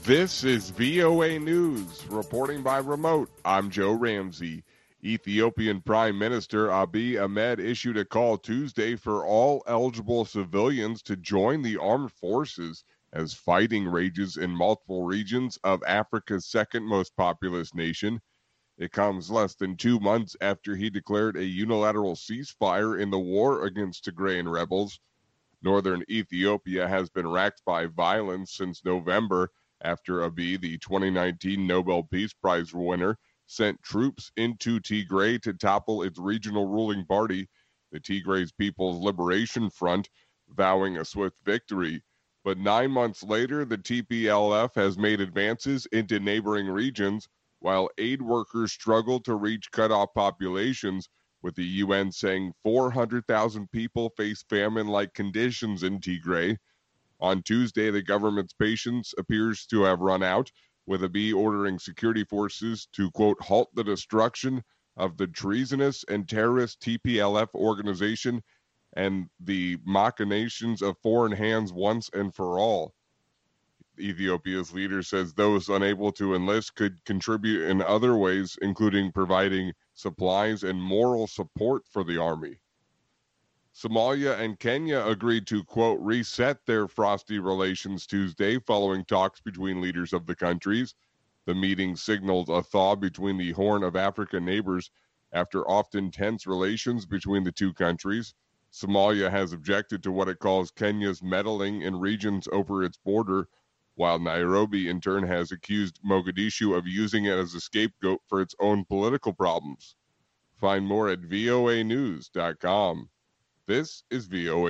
This is VOA News, reporting by remote. I'm Joe Ramsey. Ethiopian Prime Minister Abiy Ahmed issued a call Tuesday for all eligible civilians to join the armed forces as fighting rages in multiple regions of Africa's second most populous nation. It comes less than 2 months after he declared a unilateral ceasefire in the war against Tigrayan rebels. Northern Ethiopia has been racked by violence since November after Abiy, the 2019 Nobel Peace Prize winner, sent troops into Tigray to topple its regional ruling party, the Tigray's People's Liberation Front, vowing a swift victory. But 9 months later, the TPLF has made advances into neighboring regions, while aid workers struggle to reach cut-off populations, with the UN saying 400,000 people face famine-like conditions in Tigray. On Tuesday, the government's patience appears to have run out, with Abiy ordering security forces to, quote, halt the destruction of the treasonous and terrorist TPLF organization and the machinations of foreign hands once and for all. Ethiopia's leader says those unable to enlist could contribute in other ways, including providing supplies and moral support for the army. Somalia and Kenya agreed to, quote, reset their frosty relations Tuesday following talks between leaders of the countries. The meeting signaled a thaw between the Horn of Africa neighbors after often tense relations between the two countries. Somalia has objected to what it calls Kenya's meddling in regions over its border, while Nairobi in turn has accused Mogadishu of using it as a scapegoat for its own political problems. Find more at voanews.com. This is VOA